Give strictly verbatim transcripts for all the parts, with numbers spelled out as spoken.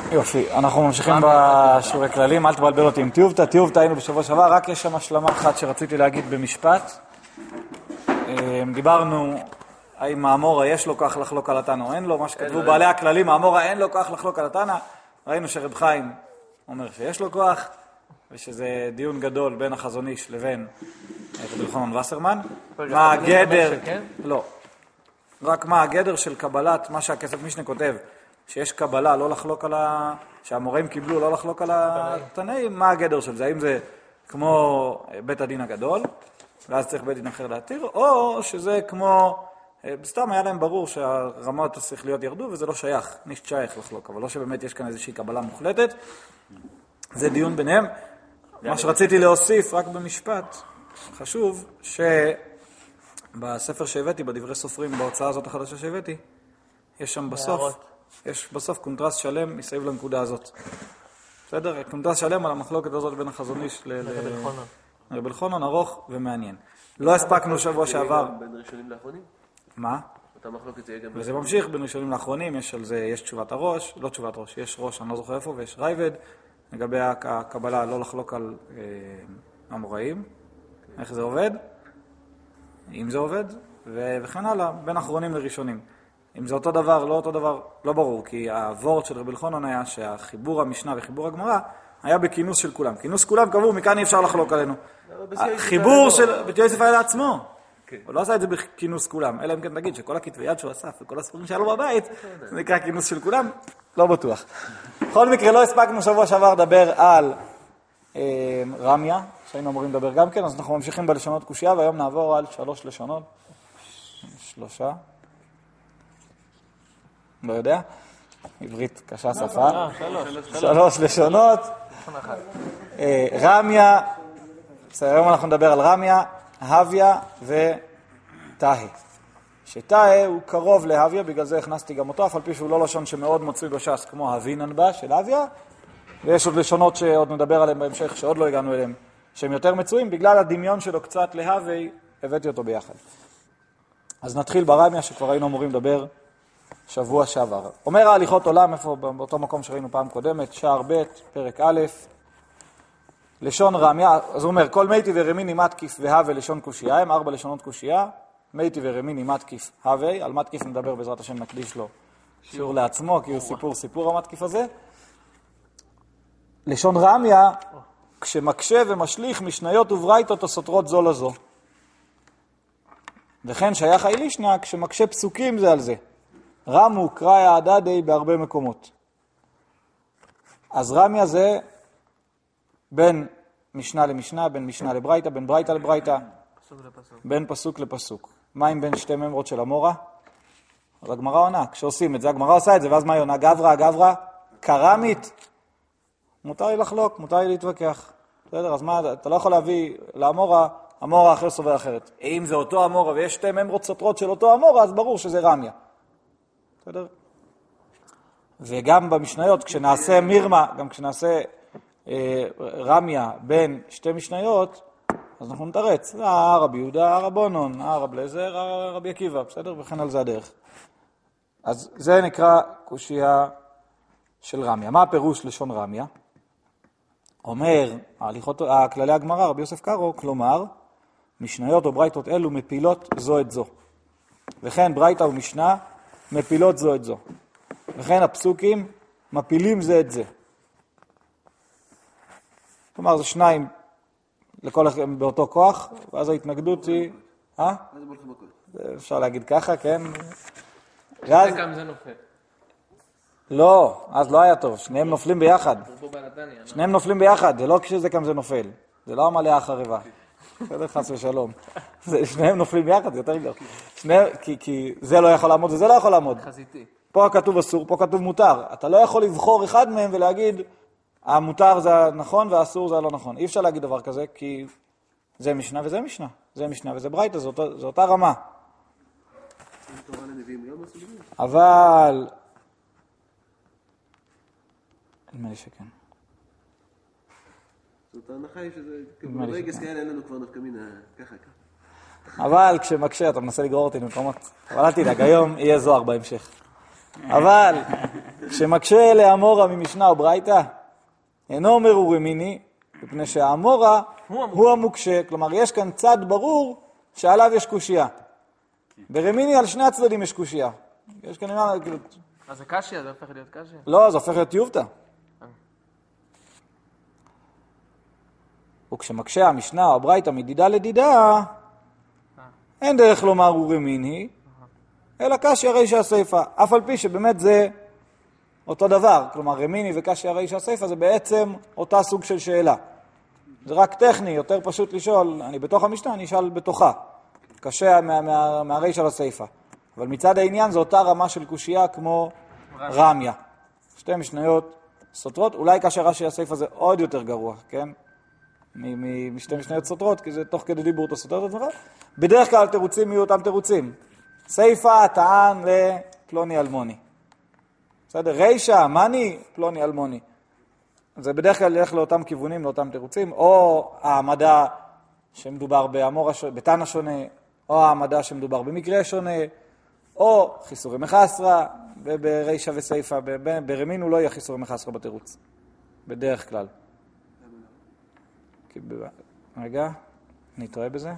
יופי, אנחנו ממשיכים בשיעורי כללים, אל תבלבל אותי עם טיובטה, טיובטה היינו בשבוע שעבר, רק יש שם השלמה אחת שרציתי להגיד במשפט. דיברנו האם האמורה יש לו כוח לחלוק על התנא או אין לו, מה שכתבו בעלי הכללים, האמורה אין לו כוח לחלוק על התנא, ראינו שרב חיים אומר שיש לו כוח, ושזה דיון גדול בין החזון איש לבין רבי אלחנן וסרמן. מה הגדר, לא, רק מה הגדר של קבלת, מה שהכסף משנה כותב, שיש קבלה לא לחלוק על ה... שהמורים קיבלו לא לחלוק על התנאים, מה הגדר של זה? האם זה כמו בית הדין הגדול, ואז צריך בית דין אחר להתיר, או שזה כמו... בסתם היה להם ברור שהרמות השכליות ירדו, וזה לא שייך, נישט שייך לחלוק, אבל לא שבאמת יש כאן איזושהי קבלה מוחלטת. זה דיון ביניהם. מה שרציתי להוסיף, רק במשפט, חשוב שבספר שהבאתי, בדברי סופרים, בהוצאה הזאת החדשה שהבאתי, יש שם בסוף, יש בסוף קונטרסט שלם מסביב לנקודה הזאת. בסדר? קונטרסט שלם על המחלוקת הזאת בין החזון איש לרבי אלחנן, ארוך ומעניין. לא הספקנו שבוע שעבר. בין ראשונים לאחרונים? מה? אותה מחלוקת זה יהיה גם... וזה ממשיך בין ראשונים לאחרונים, יש על זה, יש תשובת הראש, לא תשובת ראש, יש ראש, אני לא זוכר איפה, ויש רייבד, לגבי הקבלה לא לחלוק על אה, אמוראים, איך זה עובד, אם זה עובד, ו- וכן הלאה, בין אחרונים לראשונים. אם זה אותו דבר, לא אותו דבר, לא ברור, כי הוורד של רבי אלחנן היה שהחיבור המשנה וחיבור הגמרא היה בכינוס של כולם. כינוס כולם קבעו, מכאן אי אפשר לחלוק עלינו. החיבור של בית יוסף היה לעצמו. הוא לא עשה את זה בכינוס כולם, אלא אם כן תגיד שכל הכתבי יד שהוא אסף וכל הספרים שעלו בבית, זה נקרא כינוס של כולם, לא בטוח. בכל מקרה, לא הספקנו שבוע שעבר לדבר על אה, רמיה, שהיינו אמורים לדבר גם כן, אז אנחנו ממשיכים בלשונות קושייה, והיום נעבור על שלוש לשונות. שלושה. לא יודע. עברית קשה שפה. שלוש לשונות. אה, רמיה, בסדר, היום אנחנו נדבר על רמיה, הוויה ותאי. שתאי הוא קרוב להוויה, בגלל זה הכנסתי גם אותו, אף על פי שהוא לא לשון שמאוד מצוי בש"ס, כמו הווינן בה של הוויה, ויש עוד לשונות שעוד נדבר עליהם בהמשך, שעוד לא הגענו אליהם, שהם יותר מצויים, בגלל הדמיון שלו קצת להווה, הבאתי אותו ביחד. אז נתחיל ברמיה, שכבר היינו אמורים לדבר שבוע שעבר. אומר ההליכות עולם, איפה באותו מקום שראינו פעם קודמת, שער ב', פרק א', לשון רמיה, אז הוא אומר, כל מייטי ורמיני מתקיף והווה לשון קושייה, הם ארבע לשונות קושייה, מייטי ורמיני מתקיף הווה, על מתקיף נדבר בעזרת השם נקדיש לו שיעור לעצמו, כי הוא סיפור סיפור המתקיף הזה. לשון רמיה, כשמקשה ומשליך משניות וברייתות הסותרות זו לזו. וכן שייך האילישנה, כשמקשה פסוקים זה על זה. רמו קראי העדדי בהרבה מקומות. אז רמיה זה בין משנה למשנה, בין משנה לברייתא, בין ברייתא לברייתא, בין פסוק לפסוק. מה עם בין שתי ממרות של אמורה? אז הגמרא עונה, כשעושים את זה, הגמרא עושה את זה, ואז מה היא עונה? גברא, גברא, קרמית. מותר לי לחלוק, מותר לי להתווכח. בסדר, אז מה, אתה לא יכול להביא לאמורה, אמורה אחר סובר אחרת. אם זה אותו אמורה ויש שתי ממרות סותרות של אותו אמורה, אז ברור שזה רמיה. בסדר? וגם במשניות, כשנעשה מירמה, גם כשנעשה רמיה בין שתי משניות, אז אנחנו נתרץ, הרבי יהודה, הרבונון, הרב לזר, הרבי עקיבא, בסדר? וכן על זה הדרך. אז זה נקרא קושייה של רמיה. מה הפירוש לשון רמיה? אומר, ההליכות, הכללי הגמרא, רבי יוסף קארו, כלומר, משניות או ברייתות אלו מפילות זו את זו. וכן ברייתא ומשנה מפילות זו את זו. וכן הפסוקים מפילים זה את זה. כלומר, זה שניים לכל אחד באותו כוח, ואז ההתנגדות היא... אה? אפשר להגיד ככה, כן? זה כמה זה נופל. לא, אז לא היה טוב, שניהם נופלים ביחד. שניהם נופלים ביחד, זה לא כשזה כמה זה נופל. זה לא המלאה החרבה. בסדר, חס ושלום. שניהם נופלים ביחד, זה יותר גדול. כי זה לא יכול לעמוד וזה לא יכול לעמוד. חזיתי. פה כתוב אסור, פה כתוב מותר. אתה לא יכול לבחור אחד מהם ולהגיד... המותר זה נכון והאסור זה לא נכון. אי אפשר להגיד דבר כזה, כי זה משנה וזה משנה. זה משנה וזה ברייתא, זו אותה רמה. אבל... נדמה לי שכן. זאת ההנחה היא שזה... ברגע כאלה אין לנו כבר נפקא מינה ככה ככה. אבל כשמקשה אתה מנסה לגרור אותי למקומות. אבל אל תדאג, היום יהיה זוהר בהמשך. אבל כשמקשה לאמורה ממשנה וברייתא, אינו אומר הוא רמיני, מפני שהאמורה הוא המוקשה. כלומר, יש כאן צד ברור שעליו יש קושייה. ברמיני על שני הצדדים יש קושייה. יש כאן נראה... אז זה קשיה, זה הופך להיות קשיה? לא, זה הופך להיות יובטה. וכשמקשה המשנה או הברייתא מדידה לדידה, אין דרך לומר הוא רמיני, אלא קשיה רישא הסיפא. אף על פי שבאמת זה אותו דבר. כלומר, רמיני וקשיה רישא הסיפא זה בעצם אותה סוג של שאלה. זה רק טכני, יותר פשוט לשאול, אני בתוך המשנה, אני אשאל בתוכה. קשה מה, מה, מהרישא לסיפא. אבל מצד העניין זו אותה רמה של קושייה כמו רמיה. שתי משניות סותרות, אולי קשיה רישא הסיפא זה עוד יותר גרוע, כן? משתי משניות סותרות, כי זה תוך כדי דיבור אתה סותר את הדבר. בדרך כלל תירוצים יהיו אותם תירוצים. סיפא טען לפלוני אלמוני. בסדר? רישא, מני, פלוני אלמוני. זה בדרך כלל ילך לאותם כיוונים, לאותם תירוצים, או העמדה שמדובר באמורה, בתנא שונה, או העמדה שמדובר במקרה שונה, או חיסורי מחסרה, וברישא וסיפא, ברמין הוא לא יהיה חיסורי מחסרה בתירוץ. בדרך כלל. רגע, אני טועה בזה.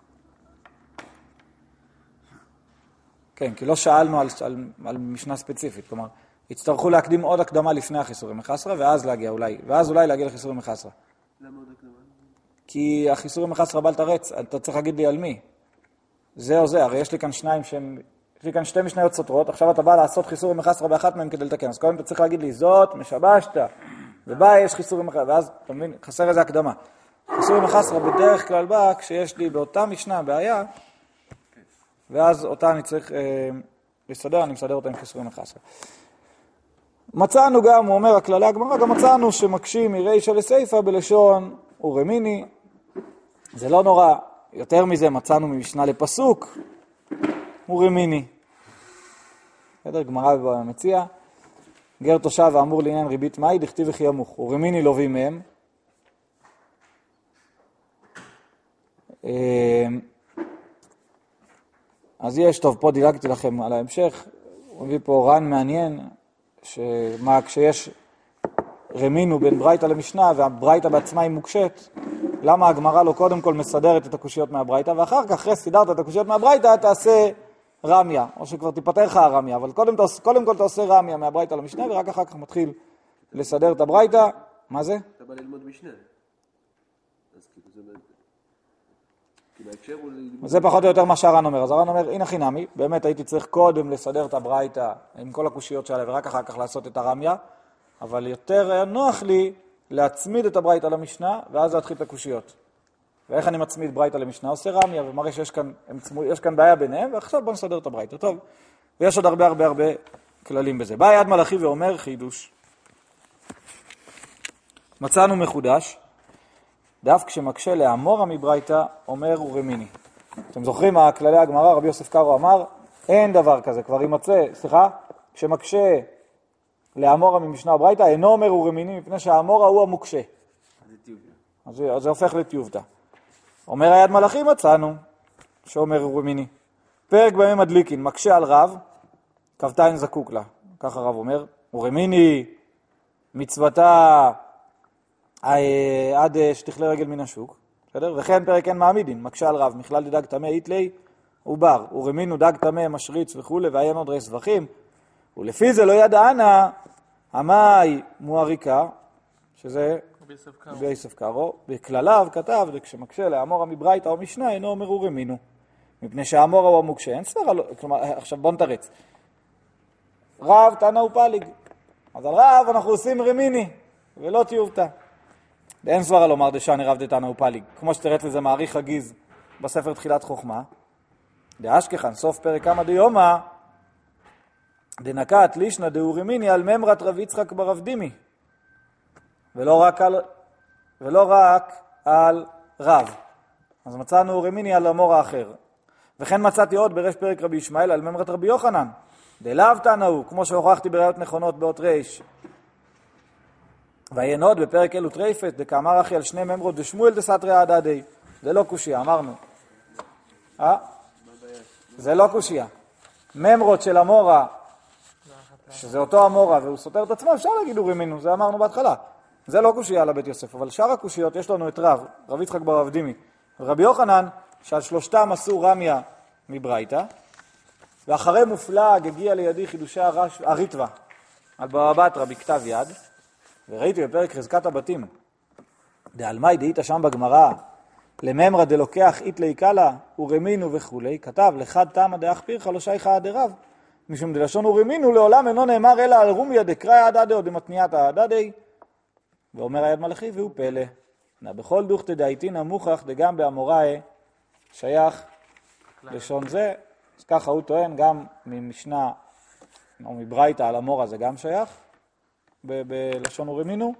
כן, כי לא שאלנו על, על, על משנה ספציפית, כלומר, יצטרכו להקדים עוד הקדמה לפני החיסורי מחסרה, ואז להגיע אולי, ואז אולי להגיע לחיסורי מחסרה. למה עוד הקדמה? כי החיסורי מחסרה בל תרץ, אתה צריך להגיד לי על מי. זה או זה, הרי יש לי כאן שניים שהם, יש לי כאן שתי משניות סותרות, עכשיו אתה בא לעשות חיסורי מחסרה באחת מהם כדי לתקן, אז קודם אתה צריך להגיד לי, זאת, משבשת, ובא יש חיסורי מחסרה, ואז, אתה מבין, חסר איזה הקדמה. חיסורי מחסרה בדרך כלל בא כשיש לי באותה משנה בעיה, ואז אותה אני צריך אה, לסדר, אני מסדר אותה עם חיסורי מחסרה. מצאנו גם, הוא אומר, הכללי הגמרא, גם מצאנו שמקשים מרישא לסיפא בלשון ורמיני. זה לא נורא. יותר מזה מצאנו ממשנה לפסוק ורמיני. בסדר, גמרא במציע. גר תושב האמור לעניין ריבית מאי, דכתיב וכי ימוך. ורמיני לווים מהם. אז יש, טוב, פה דילגתי לכם על ההמשך. הוא מביא פה רן מעניין. שמה, כשיש רמינו בין ברייתא למשנה, והברייתא בעצמה היא מוקשת, למה הגמרא לא קודם כל מסדרת את הקושיות מהברייתא, ואחר כך, אחרי סידרת את הקושיות מהברייתא, תעשה רמיה, או שכבר תיפטר לך הרמיה, אבל קודם, קודם כל תעשה רמיה מהברייתא למשנה, ורק אחר כך מתחיל לסדר את הברייתא. מה זה? אתה בא ללמוד משנה. אז כאילו זה... כי בהקשר הוא... זה פחות או יותר מה שהר"ן אומר. אז הר"ן אומר, הנה חינמי, באמת הייתי צריך קודם לסדר את הברייתא עם כל הקושיות שלה, ורק אחר כך לעשות את הרמיה, אבל יותר נוח לי להצמיד את הברייתא למשנה, ואז להתחיל את הקושיות. ואיך אני מצמיד ברייתא למשנה? עושה רמיה, ומראה שיש כאן, יש כאן בעיה ביניהם, ועכשיו בוא נסדר את הברייתא. טוב, ויש עוד הרבה הרבה הרבה כללים בזה. בא יד מלאכי ואומר חידוש. מצאנו מחודש, דף כשמקשה לאמורה מברייתא אומר ורמיני. אתם זוכרים הכללי הגמרא, רבי יוסף קארו אמר, אין דבר כזה, כבר יימצא, סליחה, כשמקשה לאמורה ממשנה וברייתא, אינו אומר ורמיני, מפני שהאמורה הוא המוקשה. אז, אז זה הופך לטיובתא. אומר היד מלאכי מצאנו, שאומר ורמיני. פרק בימי מדליקין, מקשה על רב, כבתיים זקוק לה. ככה רב אומר, ורמיני מצוותה עד שתכלה רגל מן השוק, בסדר? וכן פרק אין מעמידין, מקשה על רב, מכלל דג תמה איתלי ובר, ורמינו דג תמה משריץ וכו' ועיין עוד רס וחים, ולפי זה לא ידענה המאי מואריקה, שזה רבי יוסף קארו, בכלליו כתב, כשמקשה לאמורה מברייתא או משנה, אינו אומר ורמינו, מפני שהאמורה הוא המוקשה, אין סברה, כלומר, עכשיו בוא נתרץ. רב תנא ופליג, אז על רב אנחנו עושים רמיני, ולא טיובתא. אין סברה לומר דשני רב דתנא ופליג, כמו שתראת לזה מעריך הגיז בספר תחילת חוכמה. דאשכחן, סוף פרק כמה דיומא, דנקת לישנא דאורמיני על ממרת רב יצחק ברב דימי, ולא רק על, ולא רק על רב. אז מצאנו אורמיני על אמור האחר. וכן מצאתי עוד ברש פרק רבי ישמעאל על ממרת רבי יוחנן, דלאו תנא הוא, כמו שהוכחתי בראיות נכונות באות ריש. ועיין עוד בפרק אלו טרייפת, דקאמר אחי על שני ממרות דשמואל דסתרי עדדי. זה לא קושיה, אמרנו. אה? זה לא קושיה. ממרות של אמורה שזה אותו אמורה והוא סותר את עצמו, אפשר להגיד ורימינו, זה אמרנו בהתחלה. זה לא קושייה לבית יוסף, אבל שאר הקושיות יש לנו את רב, רב יצחק בר אבדימי, ורבי יוחנן, שעל שלושתם עשו רמיה מברייתא, ואחרי מופלג הגיע לידי חידושי הרש, הריטווה, על בבא בתרא בכתב יד, וראיתי בפרק חזקת הבתים, דעלמאי דאית שם בגמרא, לממרא דלוקח אית ליקלה, ורמינו וכולי, כתב לחד תמא דאחפירך לא שייכא דרב, משום דלשון ורמינו לעולם אינו נאמר אלא על רומיה דקראי עדדי או דמתניתא עדדי, ואומר היד מלאכי והוא פלא. נא בכל דוכתא דאיתינא מוכח דגם באמוראי שייך לשון זה, אז ככה הוא טוען גם ממשנה או מברייתא על אמורה זה גם שייך ב- בלשון ורמינו.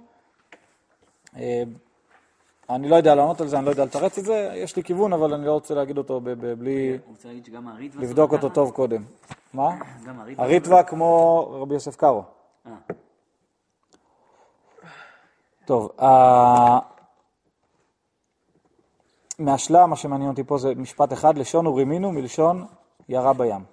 אני לא יודע לענות על זה, אני לא יודע לתרץ את זה, יש לי כיוון אבל אני לא רוצה להגיד אותו ב- ב- בלי לבדוק אותו טוב קודם. מה? הריטווה כמו רבי יוסף קארו. טוב, מהשלה, מה שמעניין אותי פה זה משפט אחד, לשון ורימינו מלשון ירה בים.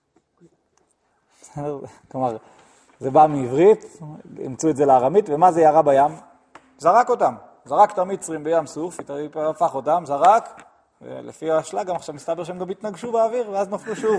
כלומר, זה בא מעברית, המצאו את זה לארמית, ומה זה ירה בים? זרק אותם, זרק את המצרים בים סוף, הפך אותם, זרק, ולפי השלה גם עכשיו מסתבר שהם גם התנגשו באוויר, ואז נפלו שוב.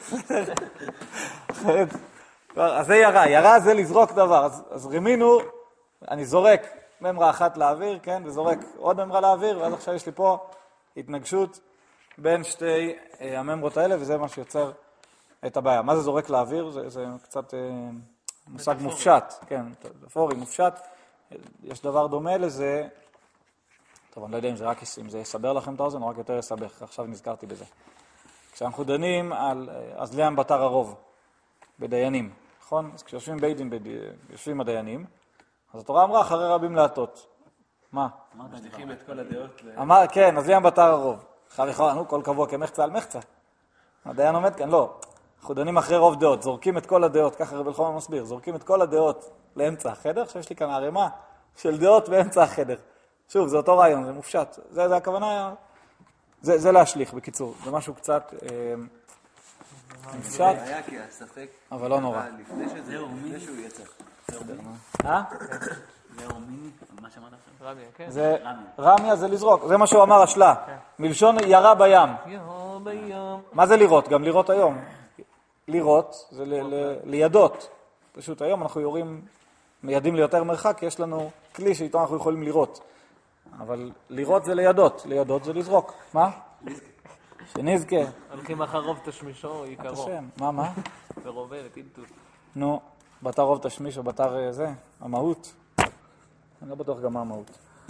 אז זה ירה, ירה זה לזרוק דבר, אז, אז רימינו, אני זורק ממרה אחת לאוויר, כן, וזורק עוד ממרה לאוויר, ואז עכשיו יש לי פה התנגשות בין שתי אה, הממרות האלה, וזה מה שיוצר את הבעיה. מה זה זורק לאוויר? זה, זה קצת אה, מושג מופשט, כן, מטאפורי, מופשט. יש דבר דומה לזה, טוב, אני לא יודע אם זה רק אם זה יסבר לכם את האוזן, או רק יותר יסבך, עכשיו נזכרתי בזה. כשאנחנו דנים על, אז ליאם בתר הרוב, בדיינים, נכון? אז כשיושבים ביידים, יושבים הדיינים, אז התורה אמרה אחרי רבים להטות. מה? משליכים את כל הדעות. אמר, כן, אז ליאם בתר הרוב. אחר יכולנו כל קבוע כמחצה על מחצה. הדיין עומד כאן, לא. אנחנו דנים אחרי רוב דעות, זורקים את כל הדעות, ככה רבי אלחנן מסביר, זורקים את כל הדעות לאמצע החדר, עכשיו יש לי כאן ערימה של דעות באמצע החדר. שוב, זה אותו רעיון, זה מופשט. זה, זה הכוונה, זה, זה להשליך, בקיצור. זה משהו קצת אה, מופשט, היה כי הספק, אבל לא נורא. לפני שזה, לפני שהוא יצא. אה? זהו מי? מה שאמרת עכשיו? רמיה, כן. זה, רמיה זה לזרוק, זה מה שהוא אמר השלה. מלשון ירה בים. ירה בים. מה זה לירות? גם לירות היום. לירות זה ל- ל- לידות. פשוט היום אנחנו יורים, מיידים ליותר מרחק, כי יש לנו כלי שאיתו אנחנו יכולים לירות. אבל לירות זה לידות, לידות זה לזרוק. מה? שנזכה. הולכים אחר רוב תשמישו, עיקרו. השם, מה, מה? ורובה וטלטול. נו, בתר רוב תשמיש או בתר זה, המהות. אני לא בטוח גם מה המהות.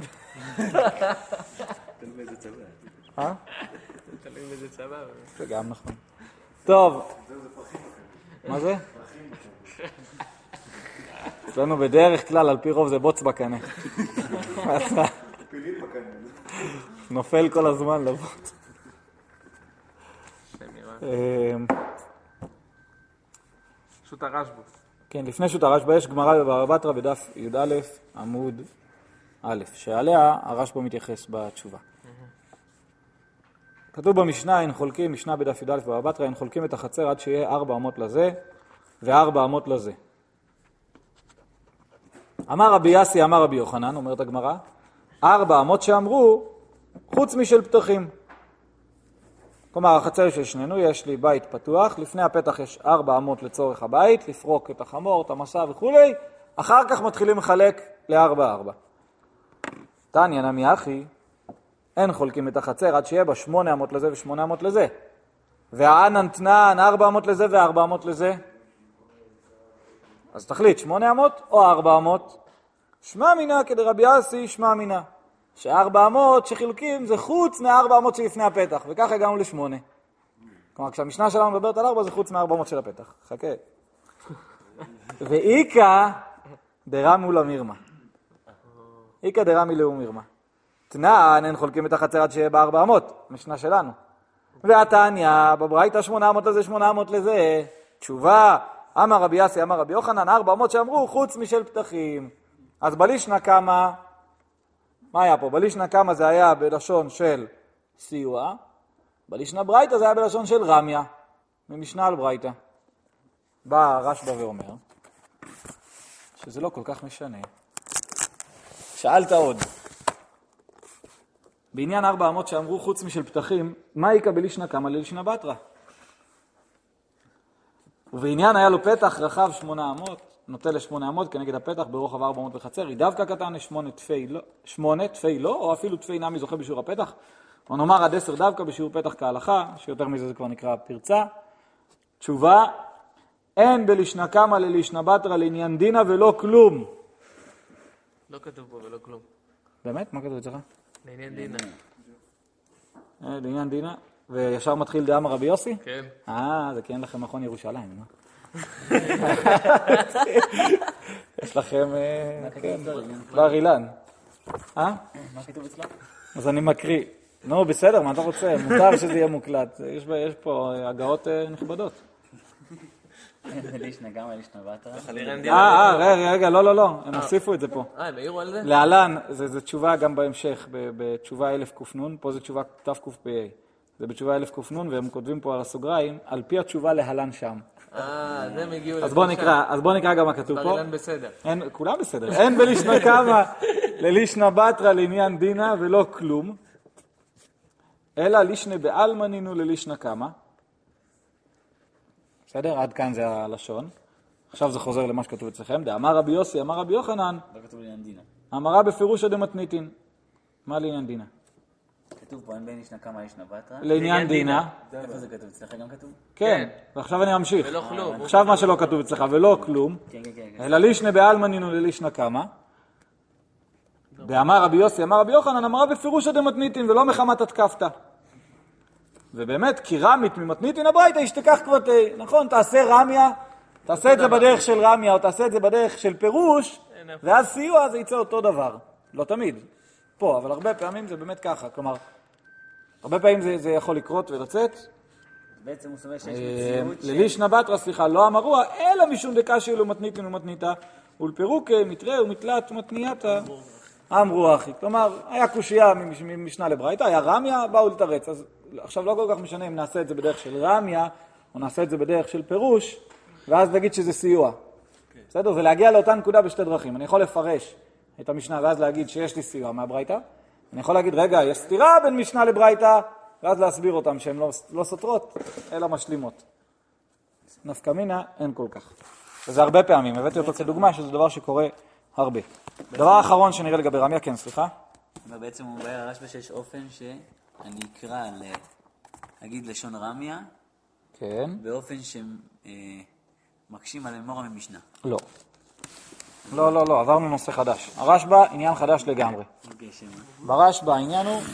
תלוי איזה צבא. אה? תלוי באיזה צבא. זה גם נכון. טוב. מה זה? אצלנו בדרך כלל, על פי רוב זה בוץ בקנה. נופל כל הזמן לבוץ. שו"ת הרשב"א. כן, לפני שו"ת הרשב"א יש גמרא בבבא בתרא בדף י"א עמוד א', שעליה הרשב"א מתייחס בתשובה. כתוב במשנה, אין חולקים, משנה בדף י"א בבבא בתרא, אין חולקים את החצר עד שיהיה ארבע אמות לזה וארבע אמות לזה. אמר רבי יאסי, אמר רבי יוחנן, אומרת הגמרא, ארבע אמות שאמרו, חוץ משל פתחים. כלומר, החצר של שנינו, יש לי בית פתוח, לפני הפתח יש ארבע אמות לצורך הבית, לפרוק את החמור, את המסע וכו'. אחר כך מתחילים לחלק לארבע ארבע. תניא נמי אחי, אין חולקים את החצר עד שיהיה בה שמונה אמות לזה ושמונה אמות לזה. והענן תנן, ארבע אמות לזה וארבע אמות לזה. אז תחליט, שמונה אמות או ארבע אמות? שמע מינה כדרבי יאסי, שמע מינה. שארבע אמות שחילוקים זה חוץ מארבע אמות שלפני הפתח, וככה הגענו לשמונה. כלומר, כשהמשנה שלנו מדברת על ארבע, זה חוץ מארבע אמות של הפתח. חכה. ואיקה דרמי למירמה. איקה דרמי למירמה. תנן, אין חולקים את החצר עד שיהיה בארבע אמות, משנה שלנו. והתניא, בברייתא שמונה אמות לזה, שמונה אמות לזה. תשובה, אמר רבי יאסי, אמר רבי יוחנן, ארבע אמות שאמרו חוץ משל פתחים. אז בלישנה כמה, מה היה פה? בלישנה כמה זה היה בלשון של סיוע, בלישנה ברייתא זה היה בלשון של רמיה, ממשנה על ברייתא. בא רשב"א ואומר, שזה לא כל כך משנה. שאלת עוד. בעניין ארבע אמות שאמרו חוץ משל פתחים, מה יקה בלישנה קמא ללישנה בתרא? ובעניין היה לו פתח רחב שמונה אמות, נוטה לשמונה אמות כנגד הפתח ברוחב ארבע אמות בחצר, היא דווקא קטן לשמונה תפי לא, שמונה תפי לא, או אפילו תפי נמי זוכה בשיעור הפתח, או נאמר עד עשר דווקא בשיעור פתח כהלכה, שיותר מזה זה כבר נקרא פרצה. תשובה, אין בלישנה קמא ללישנה בתרא לעניין דינה ולא כלום. לא כתוב פה ולא כלום. באמת? מה כתוב אצלך? לעניין דינה. לעניין דינה? וישר מתחיל דאמר רבי יוסי? כן. אה, זה כי אין לכם מכון ירושלים, לא? יש לכם, כן, בר אילן. אה? מה כתוב אצלך? אז אני מקריא. נו, בסדר, מה אתה רוצה? מותר שזה יהיה מוקלט. יש פה הגאות נכבדות. לישנה גם לישנה בתרא. אה, אה, רגע, רגע, לא, לא, לא, הם הוסיפו את זה פה. אה, הם העירו על זה? להלן, זה תשובה גם בהמשך, בתשובה אלף קופנון, פה זה תשובה תף קוף ב-A. זה בתשובה אלף קופנון, והם כותבים פה על הסוגריים, על פי התשובה להלן שם. אה, זה הם הגיעו אז בוא נקרא, אז בוא נקרא גם מה כתוב פה. בר אילן בסדר. אין, כולם בסדר. אין בלישנה קמא ללישנה בתרא לעניין דינה ולא כלום, אלא לישנה בעלמא נינו ללישנה קמא. בסדר? עד כאן זה הלשון. עכשיו זה חוזר למה שכתוב אצלכם. דאמר רבי יוסי, אמר רבי יוחנן. לא כתוב לעניין דינה. אמרה בפירוש דמתניתין. מה לעניין דינה? כתוב פה, אין בין לישנה קמא לישנה בתרא. לעניין דינה. איפה זה כתוב? אצלך גם כתוב? כן. ועכשיו אני ממשיך. ולא כלום. עכשיו מה שלא כתוב אצלך, ולא כלום. כן, כן, כן. אלא לישנה בעלמא נינו ללישנה קמא. ואמר רבי יוסי, אמר רבי יוחנן, אמרה בפירוש דמתניתין ולא מחמת התקפת. ובאמת, כי רמית ממתניתין הברייתא ישתכח כבותי. נכון, תעשה רמיה, תעשה את זה בדרך של רמיה, או תעשה את זה בדרך של פירוש, ואז סיוע זה יצא אותו דבר. לא תמיד. פה, אבל הרבה פעמים זה באמת ככה. כלומר, הרבה פעמים זה, זה יכול לקרות ולצאת. בעצם הוא סובר שיש מציאות ללישנה בתרא, סליחה, לא אמרוה, אלא משום דקשיא למתניתין ומתניתא, ולפירוק מתרי ומתלת ומתנייתא. אמרו אחי. כלומר, היה קושייה ממשנה לברייתא, היה רמיה, באו לתרץ. אז עכשיו לא כל כך משנה אם נעשה את זה בדרך של רמיה, או נעשה את זה בדרך של פירוש, ואז נגיד שזה סיוע. בסדר? זה להגיע לאותה נקודה בשתי דרכים. אני יכול לפרש את המשנה ואז להגיד שיש לי סיוע מהברייתא. אני יכול להגיד, רגע, יש סתירה בין משנה לברייתא, ואז להסביר אותם שהן לא, לא סותרות, אלא משלימות. נפקא מינה אין כל כך. וזה הרבה פעמים. הבאתי אותו כדוגמה שזה דבר שקורה הרבה. דבר האחרון שנראה לגבי רמיה, כן, סליחה. ובעצם הוא בעיה הרשב"א שיש אופן שאני אקרא להגיד לשון רמיה, כן. באופן שמקשים על אמורה ממשנה. לא. לא, לא, לא, עברנו נושא חדש. הרשב"א עניין חדש לגמרי. אוקיי, שמה? ברשב"א העניין הוא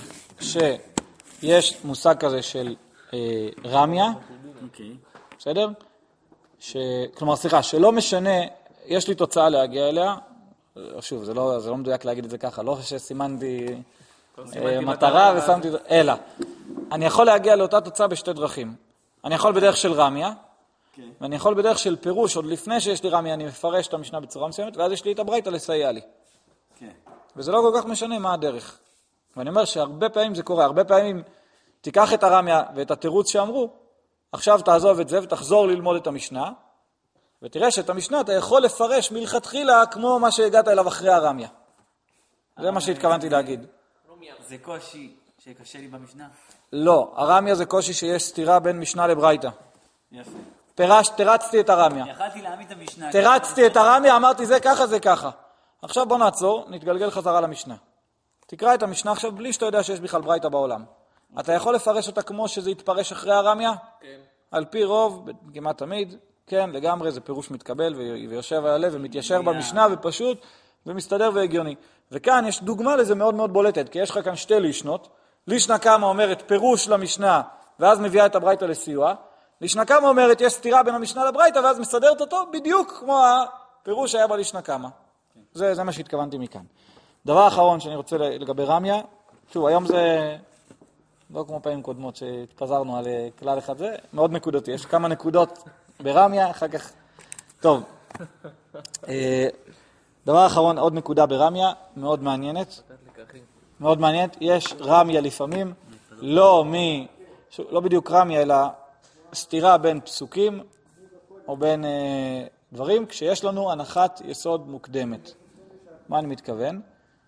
שיש מושג כזה של אה, רמיה, אוקיי. בסדר? ש... כלומר, סליחה, שלא משנה, יש לי תוצאה להגיע אליה, שוב, זה לא, זה לא מדויק להגיד את זה ככה, לא שסימנתי אה, מטרה ושמתי, אלא, אני יכול להגיע לאותה תוצאה בשתי דרכים. אני יכול בדרך של רמיה, okay. ואני יכול בדרך של פירוש, עוד לפני שיש לי רמיה, אני מפרש את המשנה בצורה מסוימת, ואז יש לי את הברייתא לסייע לי. Okay. וזה לא כל כך משנה מה הדרך. ואני אומר שהרבה פעמים זה קורה, הרבה פעמים תיקח את הרמיה ואת התירוץ שאמרו, עכשיו תעזוב את זה ותחזור ללמוד את המשנה, ותראה שאת המשנה אתה יכול לפרש מלכתחילה כמו מה שהגעת אליו אחרי הרמיה. זה מה שהתכוונתי להגיד. זה קושי שקשה לי במשנה? לא, הרמיה זה קושי שיש סתירה בין משנה לברייתא. יפה. פירש, תרצתי את הרמיה. יכלתי להעמיד את המשנה. תרצתי את הרמיה, אמרתי זה ככה, זה ככה. עכשיו בוא נעצור, נתגלגל חזרה למשנה. תקרא את המשנה עכשיו בלי שאתה יודע שיש בכלל ברייתא בעולם. אתה יכול לפרש אותה כמו שזה יתפרש אחרי הרמיה? כן. על פי רוב, כמעט תמיד, כן, לגמרי זה פירוש מתקבל ויושב על הלב ומתיישר במשנה ופשוט ומסתדר והגיוני. וכאן יש דוגמה לזה מאוד מאוד בולטת, כי יש לך כאן שתי לישנות. לישנה קמא אומרת פירוש למשנה ואז מביאה את הברייתא לסיוע. לישנה קמא אומרת יש סתירה בין המשנה לברייתא ואז מסדרת אותו בדיוק כמו הפירוש שהיה בלישנה קמא. זה, זה מה שהתכוונתי מכאן. דבר אחרון שאני רוצה לגבי רמיה, שוב, היום זה לא כמו פעמים קודמות שהתפזרנו על כלל אחד, זה מאוד נקודתי, יש כמה נקודות ברמיה, אחר כך, טוב. דבר אחרון, עוד נקודה ברמיה, מאוד מעניינת, מאוד מעניינת, יש רמיה לפעמים, לא מ... לא בדיוק רמיה, אלא סתירה בין פסוקים, או בין דברים כשיש לנו הנחת יסוד מוקדמת. מה אני מתכוון?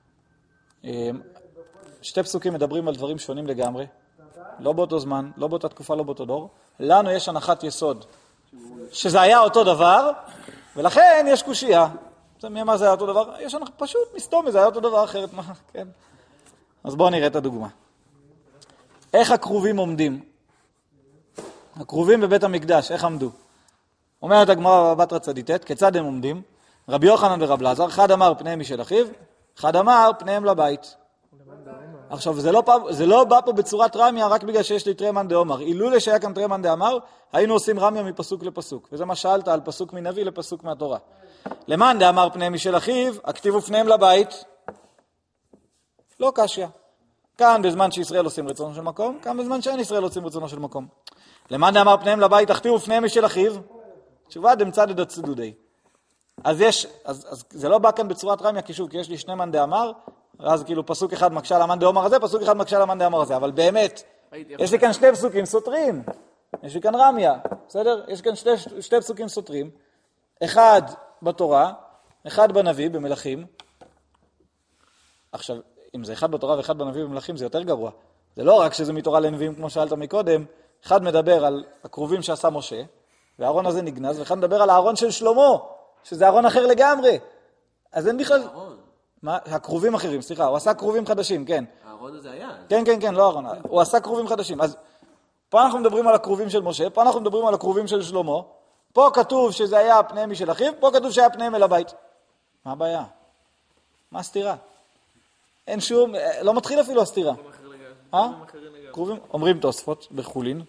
שתי פסוקים מדברים על דברים שונים לגמרי, לא באותו זמן, לא באותה תקופה, לא באותו דור. לנו יש הנחת יסוד, שזה היה אותו דבר, ולכן יש קושייה. מה זה היה אותו דבר? יש הנחת, פשוט מסתום, זה היה אותו דבר אחרת. מה? כן. אז בואו נראה את הדוגמה. איך הקרובים עומדים? הקרובים בבית המקדש, איך עמדו? אומרת הגמרא בבתרא צדיטת, כיצד הם עומדים? רבי יוחנן ורב אלעזר, אחד אמר פניהם משל אחיו, אחד אמר פניהם לבית. עכשיו, זה לא, זה לא בא פה בצורת רמיה רק בגלל שיש לי תרמן דאמר. אילולא שהיה כאן תרמן דאמר, היינו עושים רמיה מפסוק לפסוק. וזה מה שאלת על פסוק מנביא לפסוק מהתורה. למען דאמר פניהם משל אחיו, הכתיבו פניהם לבית. לא קשיא. כאן בזמן שישראל עושים רצונו של מקום, כאן בזמן שאין ישראל עושים רצונו של מקום. למען דאמר פניהם לבית, הכתיבו פניהם משל אחיו. תשובה דמצדד הצדודי. אז יש, אז, אז זה לא בא כאן בצורת רמיה, כי שוב, כי יש לי שני מאן דאמר, ואז כאילו פסוק אחד מקשה למאן דאמר הזה, פסוק אחד מקשה למאן דאמר הזה, אבל באמת, יש לי כאן שני פסוקים סותרים, יש לי כאן רמיה, בסדר? יש כאן שתי, שתי פסוקים סותרים, אחד בתורה, אחד בנביא, במלכים. עכשיו, אם זה אחד בתורה ואחד בנביא במלכים, זה יותר גרוע. זה לא רק שזה מתורה לנביאים, כמו שאלת מקודם, אחד מדבר על הקרובים שעשה משה, והארון הזה נגנז, ואחד מדבר על הארון של שלמה, שזה ארון אחר לגמרי. אז אין בכלל... הארון. מה? הקרובים אחרים, סליחה, הוא עשה קרובים חדשים, כן. הארון הזה היה. כן, כן, כן, לא ארון. הוא עשה קרובים חדשים. אז פה אנחנו מדברים על הקרובים של משה, פה אנחנו מדברים על הקרובים של שלמה, פה כתוב שזה היה פניהם משל אחיו, פה כתוב שהיה פניהם אל הבית. מה הבעיה? מה הסתירה? אין שום... לא מתחיל אפילו הסתירה. אה? קרובים, אומרים תוספות בחולין.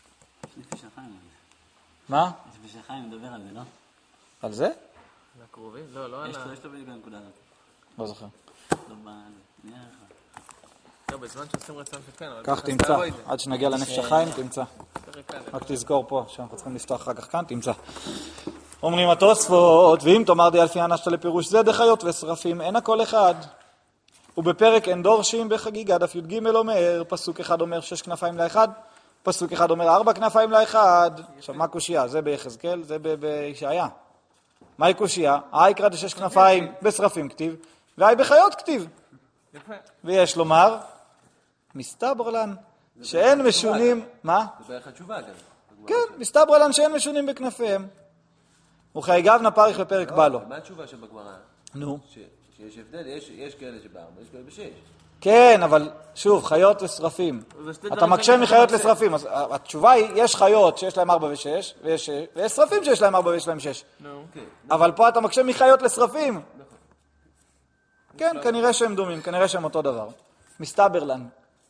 מה? יש בשחיים מדבר על זה, לא? על זה? הקרובים? לא, לא על ה... יש לו בדיוק בנקודה הזאת. לא זוכר. לא בא... נראה לך. לא, בזמן שעושים רצון שכן, אבל... כך תמצא, עד שנגיע לנפש החיים תמצא. רק תזכור פה, שאנחנו צריכים לפתוח אחר כך כאן, תמצא. אומרים התוספות, ואם תאמר די אלפי אנשת לפירוש זה דחיות ושרפים, אין הכל אחד. ובפרק אין דורשים בחגיגה, דף י"ג אומר, פסוק אחד אומר שש כנפיים לאחד, פסוק אחד אומר ארבע כנפיים לאחד. עכשיו מה קושייה? זה ביחזקאל, זה בישעיה. מהי קושייה? האי קרא דשש כנפיים בשרפים כתיב, והאי בחיות כתיב. ויש לומר, מסתבר לן שאין משונים... מה? זה בערך התשובה גם. כן, מסתבר לן שאין משונים בכנפיהם. וכהגב נפריך בפרק בא לו. מה התשובה שבגמרא? נו. שיש הבדל, יש כאלה שבארבע, יש כאלה בשש. כן, אבל שוב, חיות ושרפים. אתה מקשה מחיות לשרפים. אז התשובה היא, יש חיות שיש להם ארבע ושש, ויש שרפים שיש להם ארבע ויש להם שש. אבל פה אתה מקשה מחיות לשרפים. כן, כנראה שהם דומים, כנראה שהם אותו דבר. מסתבר לן.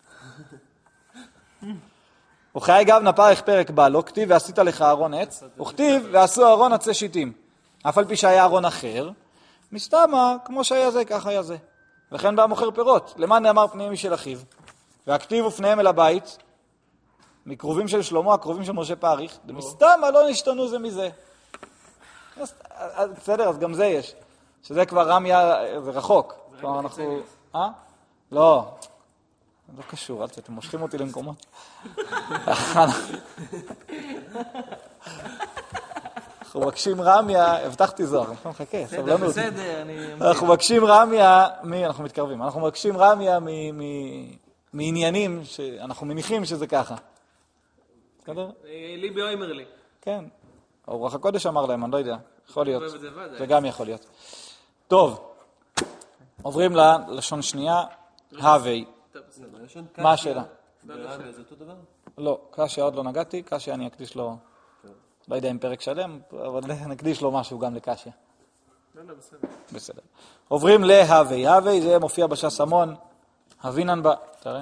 וחיי גב נפריך פרק בא לו, כתיב ועשית לך ארון עץ, וכתיב ועשו ארון עצי שיטים. אף על פי שהיה ארון אחר, מסתמה, כמו שהיה זה, ככה היה זה. וכן בא מוכר פירות, למען נאמר פניהם משל אחיו, והכתיבו פניהם אל הבית, מקרובים של שלמה, הקרובים של משה פריך, מסתמה לא נשתנו זה מזה. בסדר, אז גם זה יש. שזה כבר רמיה, זה רחוק. כלומר אנחנו... אה? לא. לא קשור, אתם מושכים אותי למקומות. אנחנו מבקשים רמיה, הבטחתי זוהר, אנחנו מחכה, סבלנות. בסדר, אני... אנחנו מבקשים רמיה, אנחנו מתקרבים, אנחנו מבקשים רמיה מעניינים שאנחנו מניחים שזה ככה. בסדר? ליבי אומר לי. כן, אורח הקודש אמר להם, אני לא יודע, יכול להיות, זה גם יכול להיות. טוב, עוברים ללשון שנייה, הווי. מה השאלה? זה אותו דבר? לא, קשיא עוד לא נגעתי, קשיא אני אקדיש לו, לא יודע אם פרק שלם, אבל נקדיש לו משהו גם לקשיא. לא, לא, בסדר. בסדר. עוברים להווי, הווי זה מופיע בש"ס המון, הבינן בה, תראה.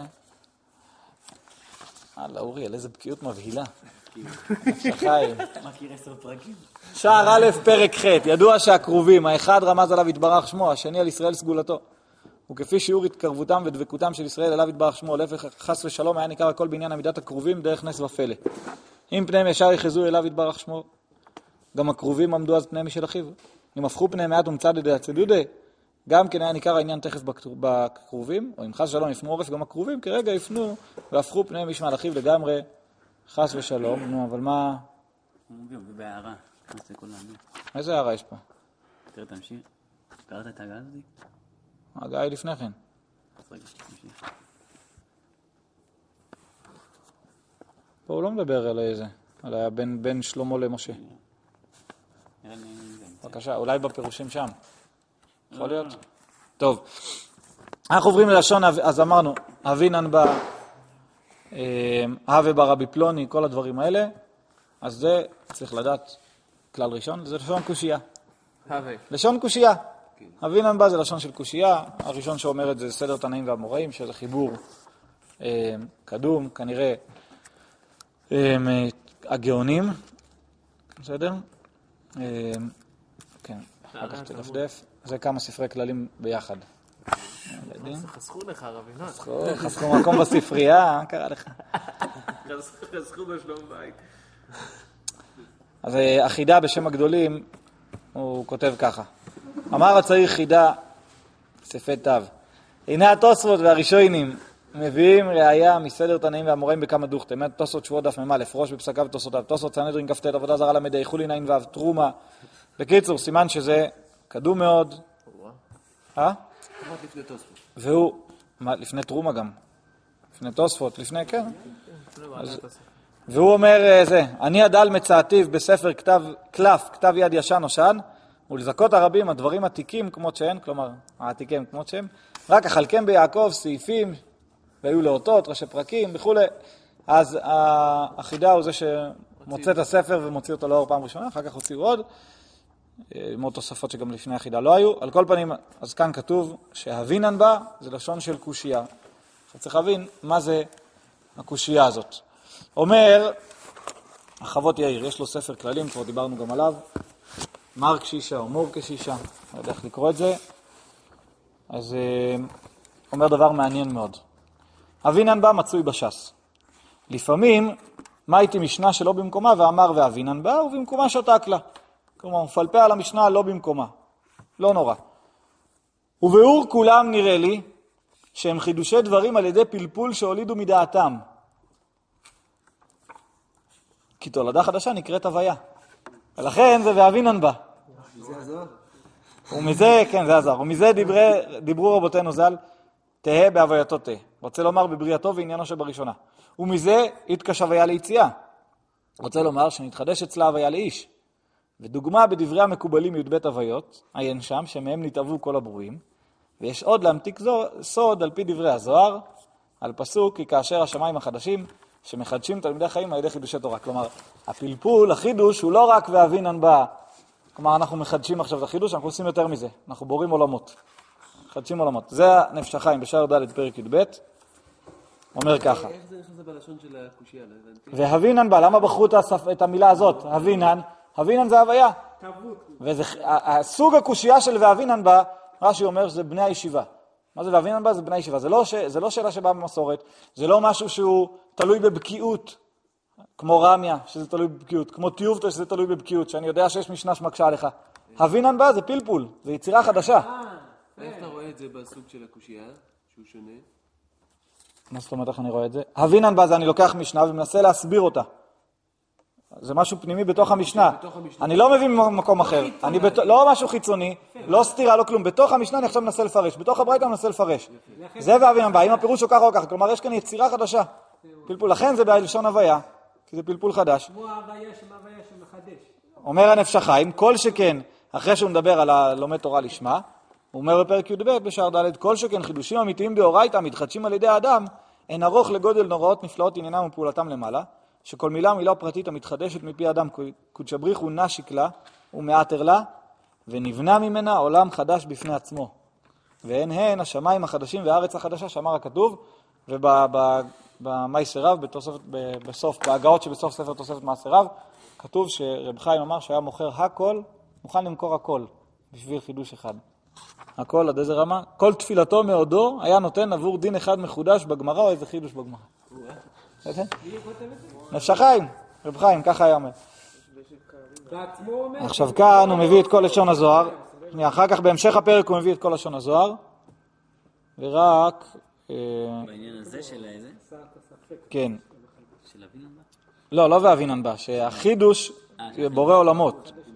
הלאה, אוריאל, איזה בקיאות מבהילה. שחיים. מכיר עשר פרקים. שער א' פרק ח', ידוע שהקרובים, האחד רמז עליו יתברך שמו, השני על ישראל סגולתו. וכפי שיעור התקרבותם ודבקותם של ישראל אליו יתברך שמו, להפך חס ושלום היה ניכר הכל בעניין עמידת הקרובים דרך נס ופלא. אם פניהם ישר יחזו אליו יתברך שמו, גם הקרובים עמדו אז פניהם משל אחיו. אם הפכו פניהם מעט ומצדדי הצדודי, גם כן היה ניכר העניין תכף בקרובים, או אם חס ושלום יפנו עורף, גם הקרובים כרגע יפנו והפכו פניהם משמע אחיו לגמרי, חס ושלום. נו, אבל מה... זה בהערה. נכנס לכל העניין. איזה הערה יש פה? תראה, תמשיך. קראת את ההגעה הזאת? ההגעה היא לפני כן. אז רגע, תמשיך. פה הוא לא מדבר על איזה, על הבן בן שלמה למשה. נראה לי... בבקשה, אולי בפירושים שם. יכול להיות? טוב. אנחנו עוברים ללשון, אז אמרנו, אבינן בא, הווה ברבי פלוני, כל הדברים האלה. אז זה, צריך לדעת, כלל ראשון, זה לשון קושייה. הווה. לשון קושייה. אבינן בא זה לשון של קושייה. הראשון שאומר את זה סדר תנאים והאמוראים, שזה חיבור אה, קדום, כנראה אה, הגאונים. בסדר? אה, כן, אחר כך תדפדף. זה כמה ספרי כללים ביחד. חסכו לך, רבינות. חסכו מקום בספרייה, מה קרה לך? חסכו בשלום בית. אז החידה בשם הגדולים, הוא כותב ככה. אמר הצעיר חידה, ספי תו. הנה התוספות והראשונים מביאים ראייה מסדר תנאים והאמוראים בכמה דוכתא. הנה תוספות שבועות דף מ"א, ראש בפסקיו ותוספותיו. תוספות סנהדרין כ"ט, עבודה זרה למדי, חולין עין ו', תרומה. בקיצור, סימן שזה קדום מאוד. אה? לפני תוספות. והוא, מה, לפני תרומה גם. לפני תוספות, לפני, כן. והוא אומר זה, אני הדל מצאתיו בספר כתב, קלף, כתב יד ישן או שן, ולזכות הרבים הדברים עתיקים כמות שהן, כלומר, העתיקים כמות שהם, רק החלקם ביעקב, סעיפים, והיו לאותות, ראשי פרקים וכו'. אז החידה הוא זה שמוצא את הספר ומוציא אותו לאור פעם ראשונה, אחר כך הוציאו עוד, מאוד תוספות שגם לפני החידה לא היו. על כל פנים, אז כאן כתוב שהבינן בה זה לשון של קושייה. עכשיו צריך להבין מה זה הקושייה הזאת. אומר, החוות יאיר, יש לו ספר כללים, כבר דיברנו גם עליו, מר קשישה או מור קשישה, לא יודע איך לקרוא את זה. אז אומר דבר מעניין מאוד. אבינן בה מצוי בש"ס. לפעמים, מה הייתי משנה שלא במקומה ואמר ואבינן בה, ובמקומה שתק לה. כלומר, מפלפה על המשנה לא במקומה. לא נורא. וביאור כולם נראה לי שהם חידושי דברים על ידי פלפול שהולידו מדעתם. כי תולדה חדשה נקראת הוויה. ולכן זה ואבינן בה. זה הזוהר? ומזה, כן, זה הזוהר. ומזה דיברי, דיברו רבותינו ז"ל, תהה בהווייתו תהה. רוצה לומר בבריאתו ועניינו שבראשונה. ומזה התקש הוויה ליציאה. רוצה לומר שנתחדש אצלה הוויה לאיש. ודוגמה בדברי המקובלים י"ב הוויות, עיין שם, שמהם נתאבו כל הברואים, ויש עוד להמתיק זו, סוד על פי דברי הזוהר, על פסוק, כי כאשר השמיים החדשים, שמחדשים תלמידי חיים על ידי חידושי תורה. כלומר, הפלפול, החידוש, הוא לא רק ואבינן בה. כלומר, אנחנו מחדשים עכשיו את החידוש, אנחנו עושים יותר מזה. אנחנו בורים עולמות. מחדשים עולמות. זה הנפש החיים בשער ד' פרק י"ב. אומר ככה. איך זה נכנס בלשון של הקושייה? והבינן בה, למה בחרו את המילה הזאת? הבינן. הבינן זה הוויה. והסוג הקושייה של ואבינן בה, רש"י אומר שזה בני הישיבה. מה זה ואבינן בה? זה בני הישיבה. זה לא, ש... זה לא שאלה שבאה במסורת, זה לא משהו שהוא תלוי בבקיאות, כמו רמיה, שזה תלוי בבקיאות, כמו טיובטה, שזה תלוי בבקיאות, שאני יודע שיש משנה שמקשה עליך. הבינן בה זה פלפול, זה יצירה חדשה. איך אתה רואה את זה בסוג של הקושייה, שהוא שונה? מה זאת אומרת איך אני רואה את זה? הבינן בה זה אני לוקח משנה ומנסה להסביר אותה. זה משהו פנימי בתוך המשנה. אני לא מביא ממקום אחר. אני לא משהו חיצוני, לא סתירה, לא כלום. בתוך המשנה אני עכשיו מנסה לפרש. בתוך הברייתא אני מנסה לפרש. זה ואבינן בה. אם הפירוש הוא ככה או ככה. כלומר, יש כאן יצירה חדשה. פלפול. לכן זה בלשון הוויה, כי זה פלפול חדש. כמו ההוויה של ההוויה שמחדש. אומר הנפש החיים, כל שכן, אחרי שהוא מדבר על הלומד תורה לשמה, הוא אומר בפרק י"ב בשער ד', כל שכן חידושים אמיתיים דאורייתא מתחדשים על ידי האדם, אין ארוך לגודל נוראות נפלאות עניינם ופעולתם למעלה. שכל מילה מילה פרטית המתחדשת מפי אדם קודש בריך הוא נשיק לה ומאתר לה, ונבנה ממנה עולם חדש בפני עצמו. והן הן השמיים החדשים והארץ החדשה, שאמר הכתוב, ובמייסריו, בסוף, בהגאות שבסוף ספר תוספת מעשריו, כתוב שרב חיים אמר שהיה מוכר הכל, מוכן למכור הכל, בשביל חידוש אחד. הכל עד איזה רמה? כל תפילתו מעודו היה נותן עבור דין אחד מחודש בגמרא או איזה חידוש בגמרא. נפש החיים, רב חיים, ככה היה אומר. עכשיו כאן הוא מביא את כל לשון הזוהר, אחר כך בהמשך הפרק הוא מביא את כל לשון הזוהר, ורק... בעניין הזה של איזה? כן. של אבינן בה? לא, לא ואבינן בה, שהחידוש בורא עולמות.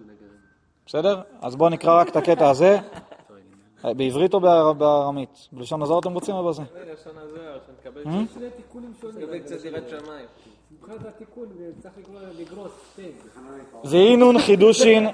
בסדר? אז בואו נקרא רק את הקטע הזה. בעברית או בארמית? בלשון הזוהר אתם רוצים או בזה? בלשון הזוהר, שנקבל שני תיקונים שונים. נקבל קצת יראת שמיים. מבחינת התיקון, צריך לגרוס שתי. ואינון חידושין,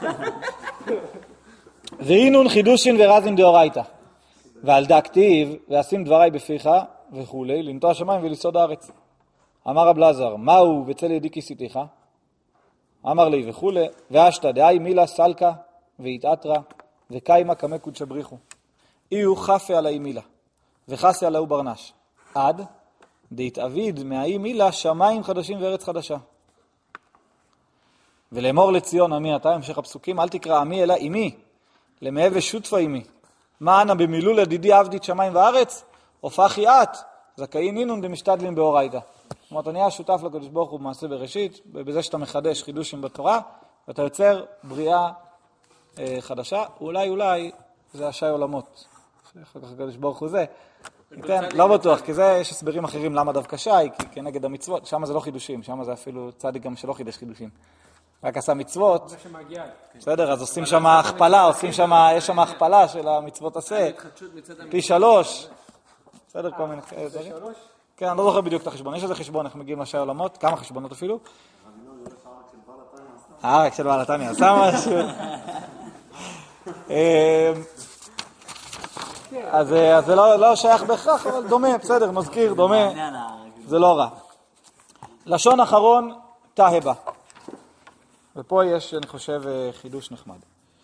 ואינון חידושין ורזין דאורייתא. ועל דה כתיב, ואשים דבריי בפיך וכולי, לנטוע שמיים ולסעוד הארץ. אמר רב אלעזר, מהו בצל ידי כיסיתיך? אמר לי וכולי, ואשתא דאי מילה סלקה והתעטרה וקיימה קמא קודשא בריחו. אילו חפה עלי מילה וחסה עליו ברנש. עד דהתאביד מהאי מילה שמיים חדשים וארץ חדשה. ולאמור לציון עמי אתה, המשך הפסוקים, אל תקרא עמי אלא עמי, למהווה שותפה עמי. מה אנא במילול ידידי עבדית שמיים וארץ? הופכי את, זכאי נינון דמשתדלים באורייתא. זאת אומרת, אני היה שותף לקדוש ברוך הוא במעשה בראשית, בזה שאתה מחדש חידושים בתורה, ואתה יוצר בריאה אה, חדשה, אולי אולי זה השי עולמות. אחר כך הקדוש ברוך הוא זה. ניתן, לא בטוח, כי זה יש הסברים אחרים למה דווקא שי, כי כנגד המצוות, שם זה לא חידושים, שם זה אפילו צדיק גם שלא חידש חידושים. רק עשה מצוות, בסדר, אז עושים שם הכפלה, עושים שם, יש שם הכפלה של המצוות עשה, פי שלוש, בסדר, כל מיני דברים. כן, אני לא זוכר בדיוק את החשבון, יש איזה חשבון, איך מגיעים לשי עולמות, כמה חשבונות אפילו? הערק של בעל התניא, עשה משהו. אז זה לא שייך בהכרח, אבל דומה, בסדר, מזכיר, דומה, זה לא רע. לשון אחרון, תהבה. ופה יש, אני חושב, חידוש נחמד.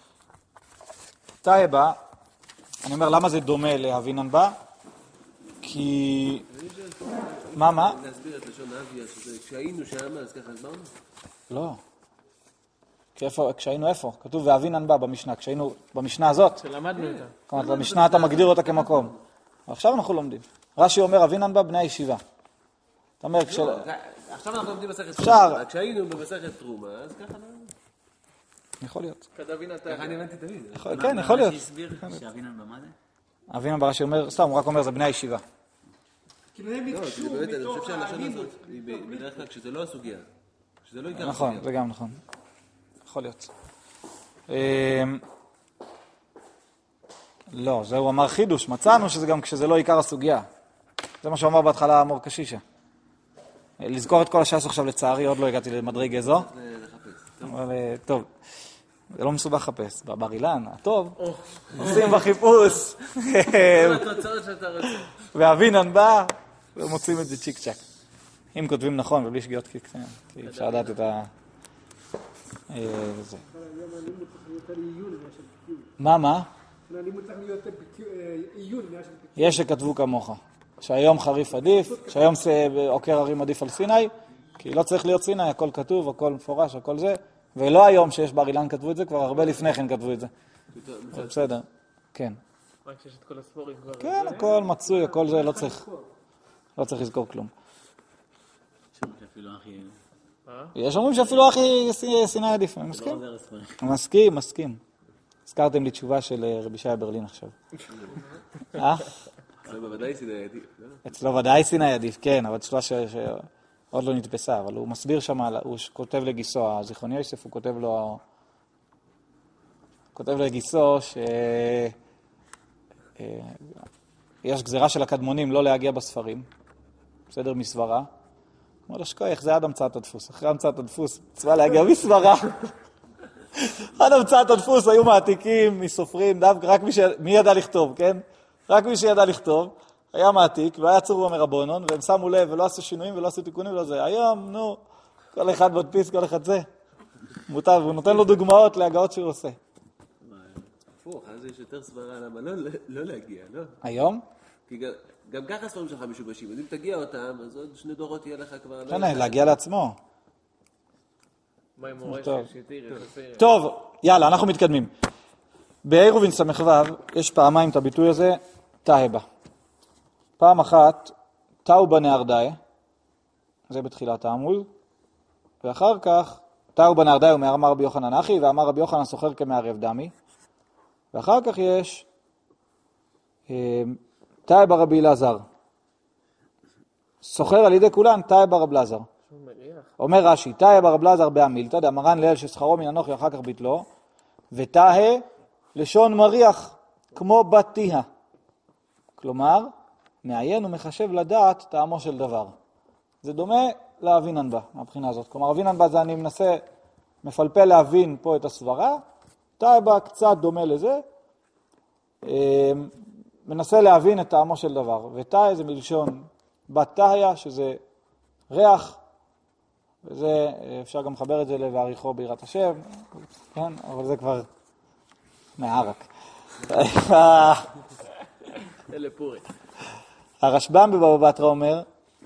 תהבה, אני אומר, למה זה דומה להבינן בה? כי... מה, מה? להסביר את לשון אביה, כשהיינו שם, אז ככה הסברנו? לא. כשהיינו איפה? כתוב ואבינן בה במשנה, כשהיינו במשנה הזאת. שלמדנו אותה. כלומר, במשנה אתה מגדיר אותה כמקום. עכשיו אנחנו לומדים. רש"י אומר, אבינן בה בני הישיבה. אתה אומר, כש... עכשיו אנחנו לומדים מסכת אפשר. תרומה. כשהיינו במסכת תרומה, אז ככה לא... יכול להיות. כדבין אתה. ככה אני הבנתי תמיד. כן, יכול להיות. מה שהסביר שאבינן במה זה? אבינן בה רש"י אומר, סתם, הוא רק אומר, זה בני הישיבה. כאילו הם לא, ביקשו כי באמת, אני מתוך חושב שהלשון האלימות. הזאת, היא בדרך כלל כשזה לא הסוגיה. כשזה לא עיקר נכון, הסוגיה. זה גם נכון. יכול להיות. לא, זה הוא אמר חידוש. מצאנו שזה גם כשזה לא עיקר הסוגיה. זה מה שאומר בהתחלה אמור קשישה. לזכור את כל הש"ס עכשיו לצערי, עוד לא הגעתי למדרג איזו. אבל טוב, זה לא מסובך לחפש. בבר אילן, הטוב, עושים בחיפוש. התוצאות שאתה רוצה. ואבינן בא, ומוצאים את זה צ'יק צ'ק. אם כותבים נכון ובלי שגיאות כי אפשר לדעת את ה... זה. היום הלימוד צריך להיות עיון מהשל פיתיון. מה, מה? הלימוד צריך להיות עיון מהשל פיתיון. יש שכתבו כמוך. שהיום חריף עדיף, שהיום עוקר הרים עדיף על סיני, כי לא צריך להיות סיני, הכל כתוב, הכל מפורש, הכל זה, ולא היום שיש בר אילן כתבו את זה, כבר הרבה לפני כן כתבו את זה. בסדר, כן. רק שיש את כל הספורים כבר. כן, הכל מצוי, הכל זה, לא צריך, לא צריך לזכור כלום. שאפילו הכי... יש אומרים שאפילו הכי סיני עדיף, אני מסכים? מסכים, מסכים. הזכרתם לי תשובה של רבי שי ברלין עכשיו. אה? אצלו בוודאי סיני עדיף. אצלו ודאי סיני עדיף, כן, אבל תשובה שעוד לא נתפסה, אבל הוא מסביר שם, הוא כותב לגיסו, הזיכרוני יוסף, הוא כותב לו, כותב לגיסו שיש גזירה של הקדמונים לא להגיע בספרים, בסדר מסברה, אומר לו שכוח, זה עד המצאת הדפוס, אחרי המצאת הדפוס, צבא להגיע מסברה, עד המצאת הדפוס היו מעתיקים מסופרים, דווקא רק מי, ש... מי ידע לכתוב, כן? רק מי שידע לכתוב, היה מעתיק, והיה צרור מרבונון, והם שמו לב ולא עשו שינויים ולא עשו תיקונים ולא זה. היום, נו, כל אחד מדפיס, כל אחד זה. מוטב, הוא נותן לו דוגמאות להגאות שהוא עושה. הפוך, אז יש יותר סברה, למה לא, לא להגיע, לא? היום? כי גם, גם ככה הספרים שלך משובשים, אז אם תגיע אותם, אז עוד שני דורות יהיה לך כבר... כן, להגיע לעצמו. מה עם מורה טוב. שתיר, יחסי... טוב, יאללה, אנחנו מתקדמים. בעירובין סמ"ו יש פעמיים את הביטוי הזה, תהבה. פעם אחת, תאו בנהרדאי, זה בתחילת העמוד, ואחר כך, תאו בנהרדאי הוא מאמר רבי יוחנן אחי, ואמר רבי יוחנן סוחר כמערב דמי, ואחר כך יש, תאי ברבי אלעזר. סוחר על ידי כולן, תאי ברב אלעזר. אומר רש"י, תאי ברב אלעזר בעמילתא, דאמרן לאל ששכרו מן אנוכי, אחר כך ביטלו, ותהה לשון מריח, כמו בתיה. כלומר, מעיין ומחשב לדעת טעמו של דבר. זה דומה להבינן בה, מהבחינה הזאת. כלומר, אבינן בה זה אני מנסה, מפלפל להבין פה את הסברה, תהה בה קצת דומה לזה, מנסה להבין את טעמו של דבר. ותהה זה מלשון בתיה, שזה ריח, וזה, אפשר גם לחבר את זה לבעריכו ביראת השם, כן? אבל זה כבר מערק. אלה פורי. הרשב"ם בבבא בתרא אומר,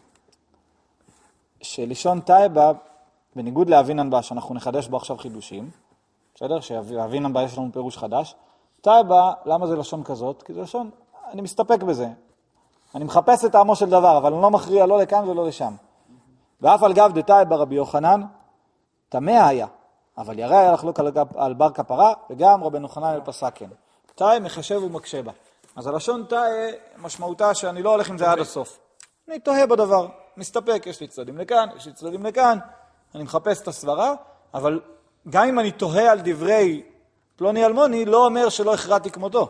שלשון תהה בה, בניגוד לאבינן בה, שאנחנו נחדש בו עכשיו חידושים, בסדר? שאבינן בה יש לנו פירוש חדש, תהה בה, למה זה לשון כזאת? כי זה לשון, אני מסתפק בזה. אני מחפש את טעמו של דבר, אבל אני לא מכריע לא לכאן ולא לשם. ואף על גב דתהה ברבי יוחנן, תמה היה, אבל ירא היה לחלוק על, על בר כפרה, וגם רבנו חנן אל פסקן. תהה מחשב ומקשה בה. אז הלשון תהה משמעותה שאני לא הולך עם זה עד הסוף. אני תוהה בדבר, מסתפק, יש לי צדדים לכאן, יש לי צדדים לכאן, אני מחפש את הסברה, אבל גם אם אני תוהה על דברי פלוני אלמוני, לא אומר שלא הכרעתי כמותו.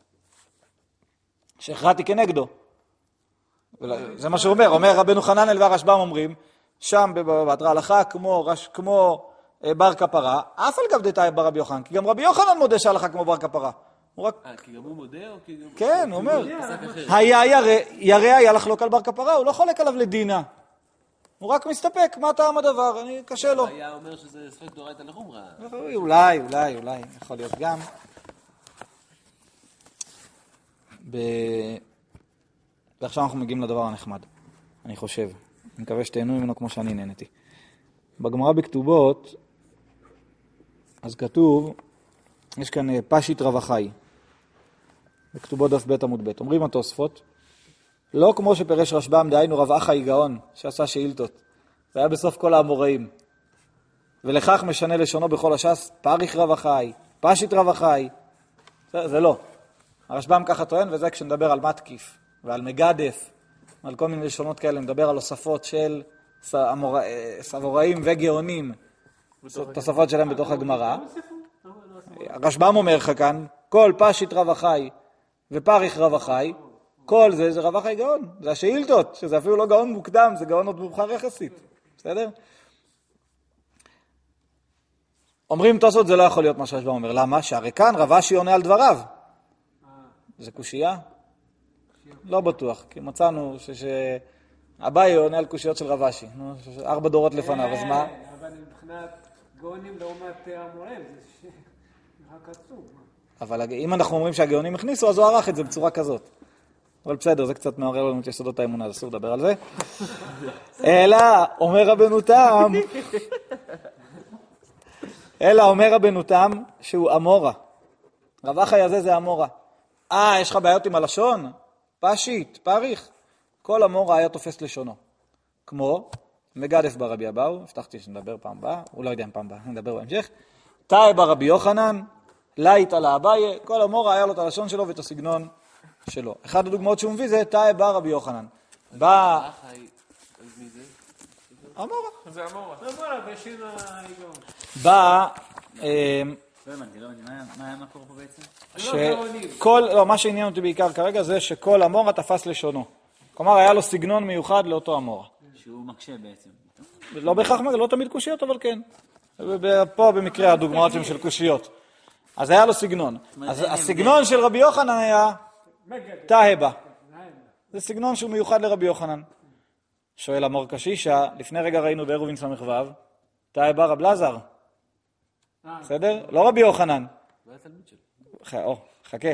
שהכרעתי כנגדו. זה מה שהוא אומר, אומר רבנו חננאל והרשב"ם אומרים, שם בבבא בתרא הלכה כמו, כמו בר כפרה, אף על גב דתהה ברבי יוחנן, כי גם רבי יוחנן מודה שהלכה כמו בר כפרה. הוא רק... אה, כי גם הוא מודה או כי גם... כן, הוא אומר, היה ירא היה לחלוק על בר כפרה, הוא לא חולק עליו לדינה. הוא רק מסתפק, מה טעם הדבר, אני קשה לו. היה אומר שזה ספק דאורייתא לחומרא. אולי, אולי, אולי, יכול להיות גם. ב... ועכשיו אנחנו מגיעים לדבר הנחמד, אני חושב. אני מקווה שתהנו ממנו כמו שאני נהנתי. בגמרא בכתובות, אז כתוב, יש כאן פשיט רב אחי, בכתובות דף ב' עמוד ב'. אומרים התוספות, לא כמו שפרש רשב"ם, דהיינו רב אחי גאון, שעשה שאילתות. זה היה בסוף כל האמוראים. ולכך משנה לשונו בכל הש"ס, פריך רב אחי, פשיט רב אחי. זה, זה לא. הרשב"ם ככה טוען, וזה כשנדבר על מתקיף ועל מגדף, על כל מיני לשונות כאלה, נדבר על הוספות של סבוראים וגאונים, תוספות שלהם בתוך הגמרא. הרשב"ם אומר לך כאן, כל פשיט רב אחי ופריך רב אחי, כל זה זה רב אחי גאון, זה השאילתות, שזה אפילו לא גאון מוקדם, זה גאון עוד מאוחר יחסית, בסדר? אומרים תוספות זה לא יכול להיות מה שהרשב"ם אומר, למה? שהרי כאן רב אשי עונה על דבריו. זה קושייה? לא בטוח, כי מצאנו שאביי עונה על קושיות של רב אשי, ארבע דורות לפניו, אז מה? אבל מבחינת גאונים לעומת המוראים, זה רק עצוב. אבל אם אנחנו אומרים שהגאונים הכניסו, אז הוא ערך את זה בצורה כזאת. אבל בסדר, זה קצת מעורר לנו את יסודות האמונה, אז אסור לדבר על זה. אלא, אומר רבנו תם, אלא אומר רבנו תם שהוא אמורה. רב אחי הזה זה אמורה. אה, יש לך בעיות עם הלשון? פשיט, פריך. כל אמורה היה תופס לשונו. כמו מגדף ברבי אבאו, הבטחתי שנדבר פעם הבאה, הוא לא יודע אם פעם הבאה, נדבר בהמשך. תהה ברבי יוחנן, לית על האביי, כל אמורה היה לו את הלשון שלו ואת הסגנון שלו. אחד הדוגמאות שהוא מביא זה תהה ברבי יוחנן. בא... אמורה. זה אמורה. אמורה, בשם ההיגיון. בא... לא הבנתי, לא הבנתי, מה היה מקור פה בעצם? שכל, לא, מה שעניין אותי בעיקר כרגע זה שכל אמורה תפס לשונו. כלומר, היה לו סגנון מיוחד לאותו אמורה. שהוא מקשה בעצם. לא בהכרח, לא תמיד קושיות, אבל כן. פה במקרה הדוגמאות הם של קושיות. אז היה לו סגנון. אז הסגנון של רבי יוחנן היה תהה בה. זה סגנון שהוא מיוחד לרבי יוחנן. שואל אמור קשישה, לפני רגע ראינו בעירובין סמ"ך ו', תהה בה רב לזר. בסדר? לא רבי יוחנן. מה התלמיד שלו? או, חכה.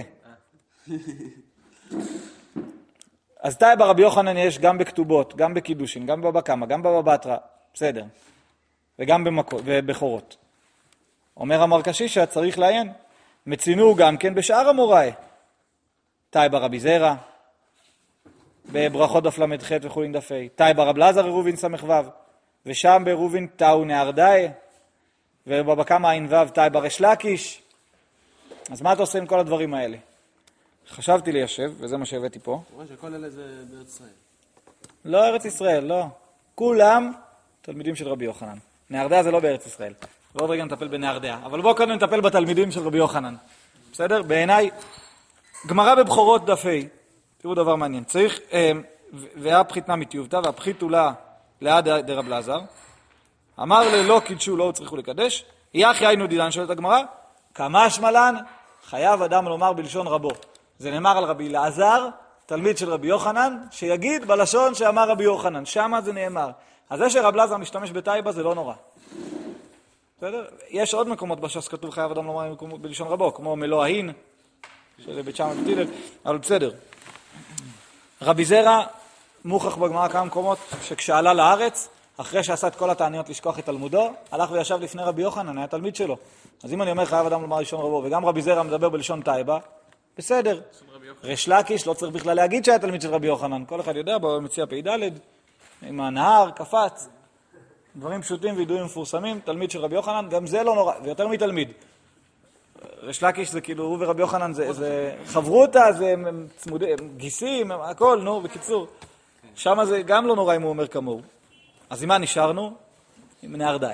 אז תהה ברבי יוחנן יש גם בכתובות, גם בקידושין, גם בבבא קמא, גם בבבא בתרא, בסדר. וגם בחורות. אומר אמר קשישה, צריך לעיין. מצינו גם כן בשאר אמוראי. תהה ברבי זרע, בברכות דף למד ח' וחולין דף ה'. תהה ברב לזר עירובין סמ"ך ו', ושם בעירובין תהו נהרדאי, ובבבא קמא עין ו' תהה בריש לקיש. אז מה אתה עושה עם כל הדברים האלה? חשבתי ליישב, וזה מה שהבאתי פה. הוא רואה שכל אלה זה בארץ ישראל. לא ארץ ישראל, לא. כולם תלמידים של רבי יוחנן. נהרדאי זה לא בארץ ישראל. ועוד רגע נטפל בנהרדעה. אבל בואו קודם נטפל בתלמידים של רבי יוחנן. בסדר? בעיניי, גמרא בבחורות דף ה', תראו דבר מעניין. צריך, והפחית נמי טיובתא, והפחית עולה ליד דרב אלעזר. אמר ללא קידשו, לא צריכו לקדש. יחי היינו דידן, שואלת הגמרא, כמה שמלן, חייב אדם לומר בלשון רבו. זה נאמר על רבי אלעזר, תלמיד של רבי יוחנן, שיגיד בלשון שאמר רבי יוחנן. שמה זה נאמר. אז זה שרב אלעזר משתמש בטייבה זה לא נורא. בסדר? יש עוד מקומות בש"ס כתוב חייב אדם לומר בלשון רבו, כמו מלואהין, של בית שמאי ובית הלל, אבל בסדר. רבי זרע מוכח בגמרא כמה מקומות שכשעלה לארץ, אחרי שעשה את כל התעניות לשכוח את תלמודו, הלך וישב לפני רבי יוחנן, היה תלמיד שלו. אז אם אני אומר חייב אדם לומר בלשון רבו, וגם רבי זרע מדבר בלשון טייבה, בסדר. ריש לקיש לא צריך בכלל להגיד שהיה תלמיד של רבי יוחנן, כל אחד יודע, בו מציע פי ד' עם הנהר, קפץ, דברים פשוטים וידועים מפורסמים, תלמיד של רבי יוחנן, גם זה לא נורא, ויותר מתלמיד. ריש לקיש זה כאילו, הוא ורבי יוחנן זה, זה חברותה, זה צמודים, גיסים, הכל, נו, בקיצור. שם זה גם לא נורא אם הוא אומר כמוהו. אז עם מה נשארנו? עם נהרדעה.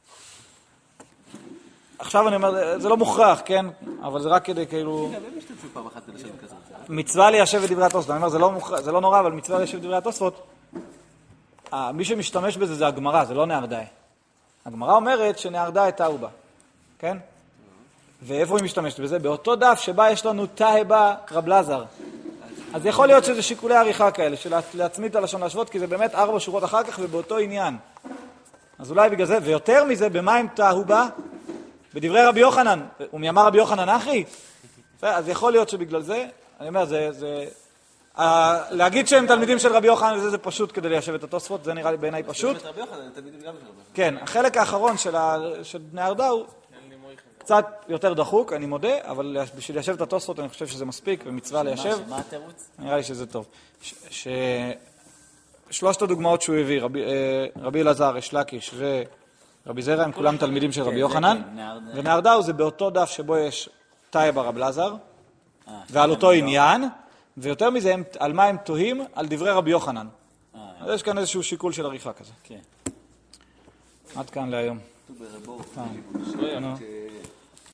עכשיו אני אומר, זה לא מוכרח, כן? אבל זה רק כדי כאילו... מצווה ליישב את דברי התוספות. אני אומר, זה לא מוכרח, זה לא נורא, אבל מצווה ליישב את דברי התוספות. מי שמשתמש בזה זה הגמרא, זה לא נהרדעה. הגמרא אומרת שנהרדעה תאובה, כן? ואיפה היא משתמשת בזה? באותו דף שבה יש לנו תאבה רב אלעזר. אז יכול להיות שזה שיקולי עריכה כאלה, של להצמיד את הלשון להשוות, כי זה באמת ארבע שורות אחר כך ובאותו עניין. אז אולי בגלל זה, ויותר מזה, במה הם תאובה? בדברי רבי יוחנן. ומי אמר רבי יוחנן אחי? אז יכול להיות שבגלל זה, אני אומר, זה... זה להגיד שהם תלמידים של רבי יוחנן, וזה זה פשוט כדי ליישב את התוספות, זה נראה לי בעיניי פשוט. כן, החלק האחרון של נהרדעה הוא קצת יותר דחוק, אני מודה, אבל בשביל ליישב את התוספות אני חושב שזה מספיק, ומצווה ליישב. מה התירוץ? נראה לי שזה טוב. שלושת הדוגמאות שהוא הביא, רבי אלעזר, ריש לקיש ורבי זרע, הם כולם תלמידים של רבי יוחנן, ונהרדעה זה באותו דף שבו יש תאבה רב אלעזר, ועל אותו עניין, ויותר מזה, על מה הם תוהים? על דברי רבי יוחנן. אז יש כאן איזשהו שיקול של עריכה כזה. עד כאן להיום.